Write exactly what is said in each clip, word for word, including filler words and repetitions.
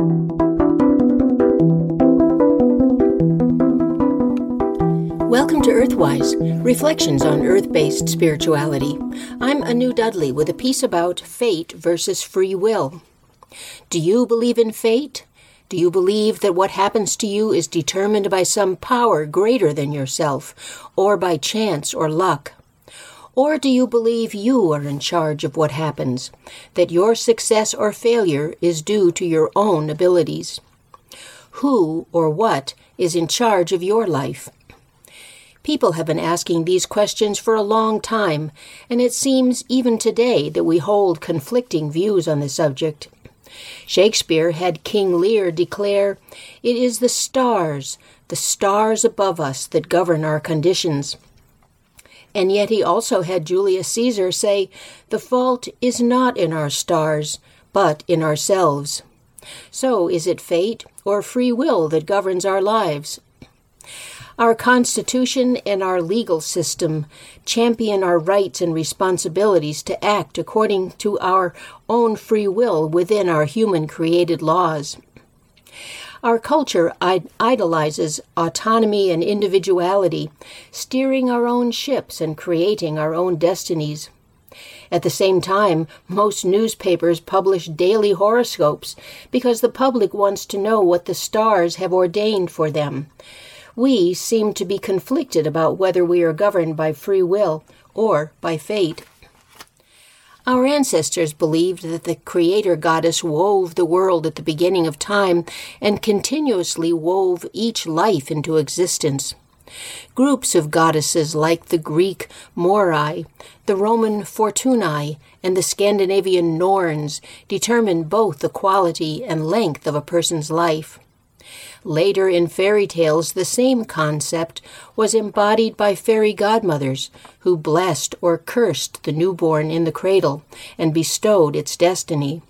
Welcome to Earthwise, Reflections on Earth-Based Spirituality. I'm Anu Dudley with a piece about fate versus free will. Do you believe in fate? Do you believe that what happens to you is determined by some power greater than yourself, or by chance or luck? Or do you believe you are in charge of what happens, that your success or failure is due to your own abilities? Who or what is in charge of your life? People have been asking these questions for a long time, and it seems even today that we hold conflicting views on the subject. Shakespeare had King Lear declare, "It is the stars, the stars above us that govern our conditions." And yet he also had Julius Caesar say, "The fault is not in our stars, but in ourselves." So is it fate or free will that governs our lives? Our Constitution and our legal system champion our rights and responsibilities to act according to our own free will within our human-created laws. Our culture idolizes autonomy and individuality, steering our own ships and creating our own destinies. At the same time, most newspapers publish daily horoscopes because the public wants to know what the stars have ordained for them. We seem to be conflicted about whether we are governed by free will or by fate. Our ancestors believed that the Creator Goddess wove the world at the beginning of time and continuously wove each life into existence. Groups of goddesses like the Greek Moirai, the Roman Fortunae, and the Scandinavian Norns determined both the quality and length of a person's life. Later in fairy tales, the same concept was embodied by fairy godmothers who blessed or cursed the newborn in the cradle and bestowed its destiny.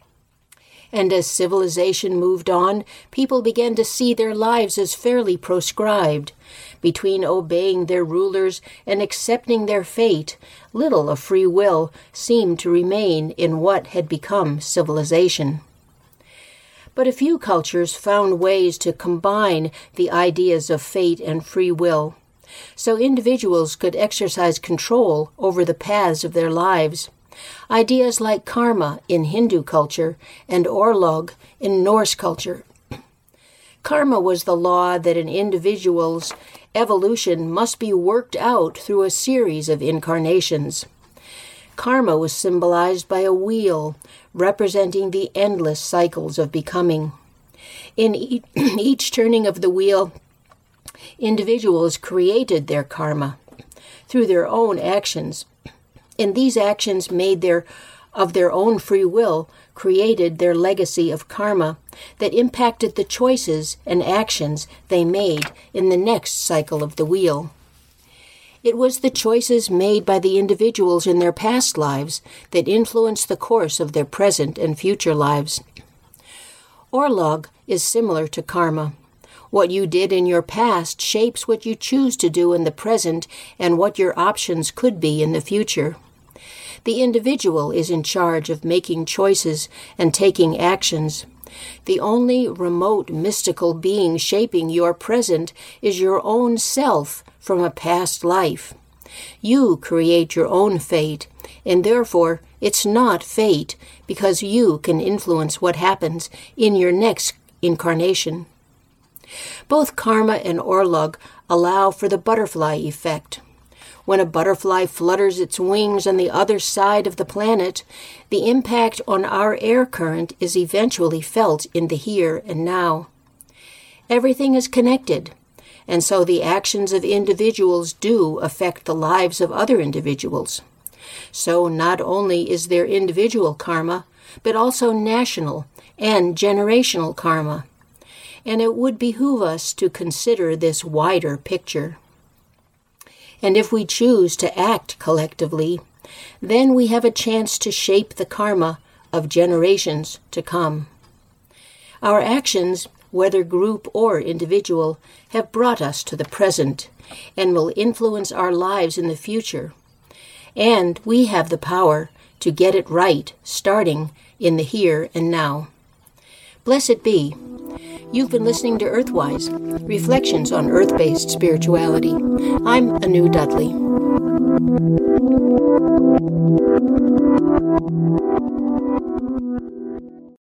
And as civilization moved on, people began to see their lives as fairly proscribed. Between obeying their rulers and accepting their fate, little of free will seemed to remain in what had become civilization. But a few cultures found ways to combine the ideas of fate and free will, so individuals could exercise control over the paths of their lives. Ideas like karma in Hindu culture and orlog in Norse culture. Karma was the law that an individual's evolution must be worked out through a series of incarnations. Karma was symbolized by a wheel, representing the endless cycles of becoming. In e- each turning of the wheel, individuals created their karma through their own actions, and these actions made their of their own free will created their legacy of karma that impacted the choices and actions they made in the next cycle of the wheel. It was the choices made by the individuals in their past lives that influenced the course of their present and future lives. Orlog is similar to karma. What you did in your past shapes what you choose to do in the present and what your options could be in the future. The individual is in charge of making choices and taking actions. The only remote mystical being shaping your present is your own self from a past life. You create your own fate, and therefore it's not fate because you can influence what happens in your next incarnation. Both karma and orlog allow for the butterfly effect. When a butterfly flutters its wings on the other side of the planet, the impact on our air current is eventually felt in the here and now. Everything is connected, and so the actions of individuals do affect the lives of other individuals. So not only is there individual karma, but also national and generational karma. And it would behoove us to consider this wider picture. And if we choose to act collectively, then we have a chance to shape the karma of generations to come. Our actions, whether group or individual, have brought us to the present and will influence our lives in the future. And we have the power to get it right, starting in the here and now. Blessed be. You've been listening to Earthwise, Reflections on Earth-Based Spirituality. I'm Anu Dudley.